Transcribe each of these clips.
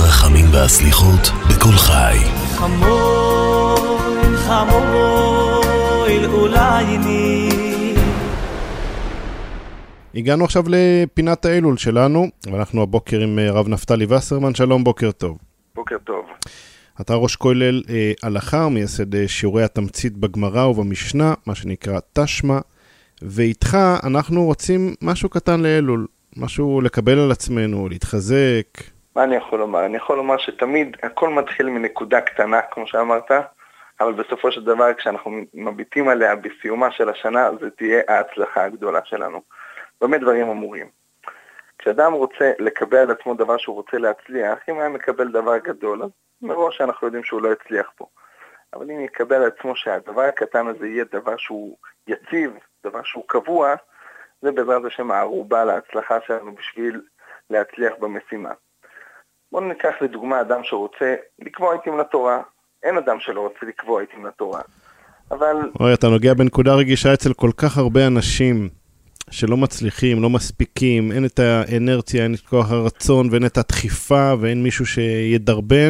הרחמים והסליחות בכל חי. חמול, חמול, אולי ני. הגענו עכשיו לפינת האלול שלנו, ואנחנו הבוקר עם רב נפתלי וסרמן. שלום, בוקר טוב. בוקר טוב. אתה ראש כולל הלכה, מייסד שיעורי התמצית בגמרא ובמשנה, מה שנקרא תשמע, ואיתך אנחנו רוצים משהו קטן לאלול, משהו לקבל על עצמנו, להתחזק. מה אני יכול לומר? אני יכול לומר שתמיד הכל מתחיל מנקודה קטנה, כמו שאמרת, אבל בסופו של דבר כשאנחנו מביטים עליה בסיומה של השנה, זה תהיה ההצלחה הגדולה שלנו. באמת דברים אמורים. כשאדם רוצה לקבל על עצמו דבר שהוא רוצה להצליח, אם היה מקבל דבר גדול, אז מראש אנחנו יודעים שהוא לא יצליח פה. אבל אם יקבל על עצמו שהדבר הקטן הזה יהיה דבר שהוא יציב, דבר שהוא קבוע, זה בעזרת השם הערובה להצלחה שלנו בשביל להצליח במשימה. בואו ניקח לדוגמה אדם שרוצה לקבוע עיתים לתורה. אין אדם שלא רוצה לקבוע עיתים לתורה. אבל... אוי, אתה נוגע בנקודה רגישה אצל כל כך הרבה אנשים שלא מצליחים, לא מספיקים, אין את האנרציה, אין את כוח הרצון, ואין את הדחיפה, ואין מישהו שידרבן.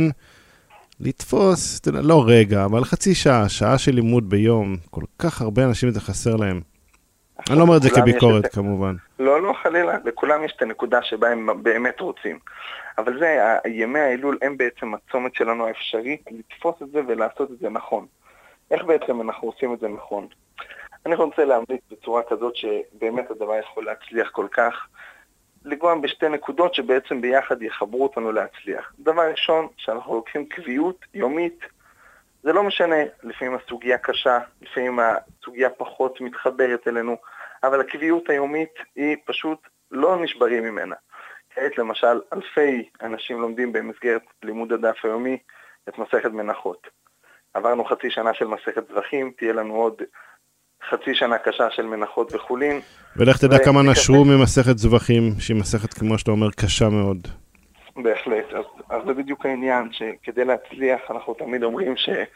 לתפוס, לא רגע, אבל חצי שעה, שעה של לימוד ביום, כל כך הרבה אנשים זה חסר להם. אני לא אומר את זה כביקורת, כמובן. לא, חלילה, לכולם יש את הנקודה שבה הם באמת רוצים. אבל זה, ימי האלול הם בעצם הצומת שלנו האפשרי, לתפוס את זה ולעשות את זה נכון. איך בעצם אנחנו עושים את זה נכון? אני רוצה להמליץ בצורה כזאת שבאמת הדבר יכול להצליח כל כך, לגוע בשתי נקודות שבעצם ביחד יחברו אותנו להצליח. דבר ראשון, שאנחנו לוקחים קביעות יומית, זה לא משנה, לפעמים הסוגיה קשה, לפעמים הסוגיה פחות מתחברת אלינו, אבל הקביעות היומית היא פשוט לא נשברים ממנה. כעת למשל, אלפי אנשים לומדים במסגרת לימוד הדף היומי את מסכת מנחות. עברנו חצי שנה של מסכת זבחים, תהיה לנו עוד חצי שנה קשה של מנחות וחולין. ולך תדע כמה נשרו ממסכת זבחים, שהיא מסכת, כמו שאתה אומר, קשה מאוד. בהחלט, אז זה בדיוק העניין, שכדי להצליח אנחנו תמיד אומרים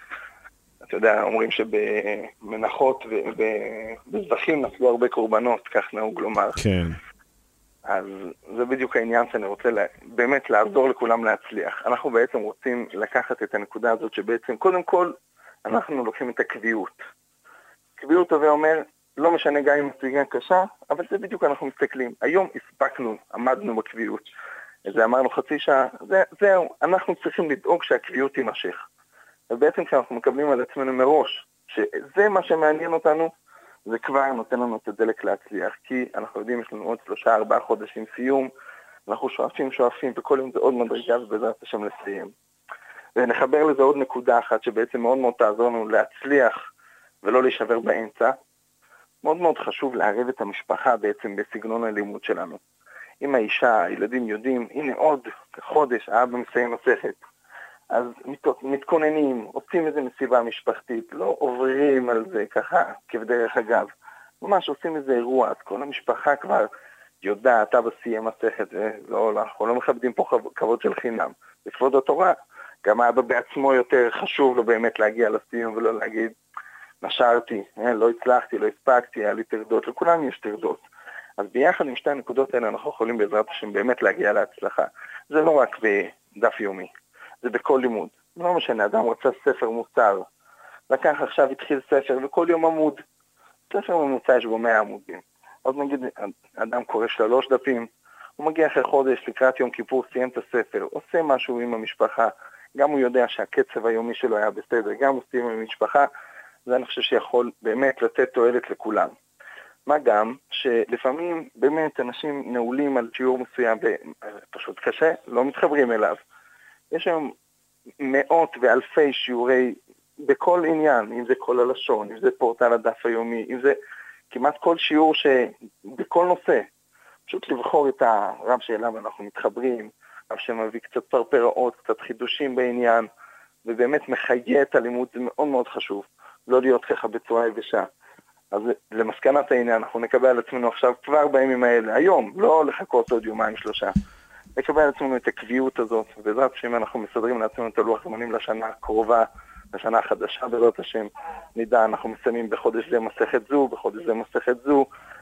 אתה יודע, אומרים שבמנחות ובזבחים נפלו הרבה קורבנות, כך נהוג לומר. כן. אז זה בדיוק העניין שאני רוצה באמת לעזור לכולם להצליח. אנחנו בעצם רוצים לקחת את הנקודה הזאת שבעצם קודם כל אנחנו לוקחים את הקביעות. קביעות הזה אומר, לא משנה גם אם הסוגיה קשה, אבל זה בדיוק אנחנו מסתכלים. היום הספקנו, עמדנו בקביעות. זה אמרנו חצי שעה, זהו, אנחנו צריכים לדאוג שהקביעות תימשך. ובעצם כשאנחנו מקבלים על עצמנו מראש, שזה מה שמעניין אותנו, זה כבר נותן לנו את הדלק להצליח, כי אנחנו יודעים, יש לנו עוד 3-4 חודשים סיום, אנחנו שואפים, וכל יום זה עוד מדרגה, ובעזרת השם לסיים. ונחבר לזה עוד נקודה אחת, שבעצם מאוד מאוד תעזור לנו להצליח, ולא להישבר באמצע. מאוד מאוד חשוב לערב את המשפחה בעצם בסגנון הלימוד שלנו. אם האישה, הילדים יודעים, הנה עוד חודש, האבא מסיים מסכת, אז מתכוננים, עושים איזה מסיבה משפחתית, לא עוברים על זה ככה, כבדרך אגב. ממש עושים איזה אירוע, אז כל המשפחה כבר יודעת, אבא סיים מסכת, אנחנו לא מכבדים פה כבוד של חינם. לכבוד התורה, גם האבא בעצמו יותר חשוב לו באמת להגיע לסיום ולא להגיד, נשרתי, לא הצלחתי, לא הספקתי, היה לי תרדות, לכולם יש תרדות. אז ביחד עם שתי הנקודות האלה אנחנו יכולים בעזרת השם באמת להגיע להצלחה. זה לא רק בדף יומי, זה בכל לימוד. לא משנה, אדם רצה ספר מוסר, לקח עכשיו, התחיל ספר, וכל יום עמוד. ספר ממוצע יש בו 100 עמודים. אז נגיד, אדם קורא 3 דפים, הוא מגיע אחרי חודש לקראת יום כיפור, סיים את הספר, עושה משהו עם המשפחה, גם הוא יודע שהקצב היומי שלו היה בסדר, גם הוא סיים עם המשפחה, זה אני חושב שיכול באמת לתת תועלת לכולם. מה גם שלפעמים באמת אנשים נעולים על שיעור מסוים ופשוט קשה, לא מתחברים אליו. יש היום מאות ואלפי שיעורי בכל עניין, אם זה כל הלשון, אם זה פורטל הדף היומי, אם זה כמעט כל שיעור שבכל נושא. פשוט לבחור את הרב שאליו אנחנו מתחברים, רב שמביא קצת פרפראות, קצת חידושים בעניין, ובאמת מחיה את הלימוד, זה מאוד מאוד חשוב. לא להיות ככה בצורה יבשה. אז למסקנת העניין, אנחנו נקבל על עצמנו עכשיו כבר בימים האלה, היום, לא לחכות עוד 2-3 ימים. נקבל על עצמנו את הקביעות הזאת, ובעזרת השם אנחנו מסדרים לעצמנו את הלוח זמנים לשנה הקרובה, לשנה החדשה בעזרת השם. נדע, אנחנו מסיימים בחודש זה מסכת זו, בחודש זה מסכת זו,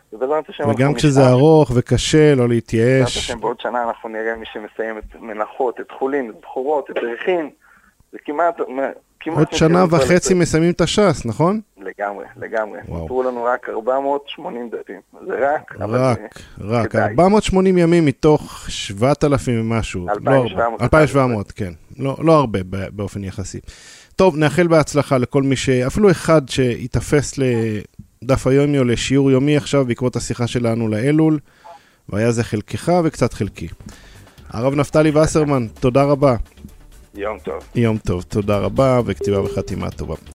ובעזרת השם וגם כשזה ארוך וקשה, לא להתייאש. בעזרת השם בעוד שנה אנחנו נראה מי שמסיים את מנחות, את חולין, את בחורות, את דרכים. זה כמעט עוד שנה וחצי מסיימים את הש"ס, נכון? לגמרי. נותרו לנו רק 480 דפים. זה רק. 480 ימים מתוך 7,000 ומשהו. 2,700, כן. לא הרבה באופן יחסי. טוב, נאחל בהצלחה לכל מי אפילו אחד שיתאפס לדף היומי או לשיעור יומי עכשיו בעקבות השיחה שלנו לאלול, והיה זה חלקך וקצת חלקי. הרב נפתלי וסרמן, תודה רבה. יום טוב, תודה רבה, וכתיבה וחתימה טובה.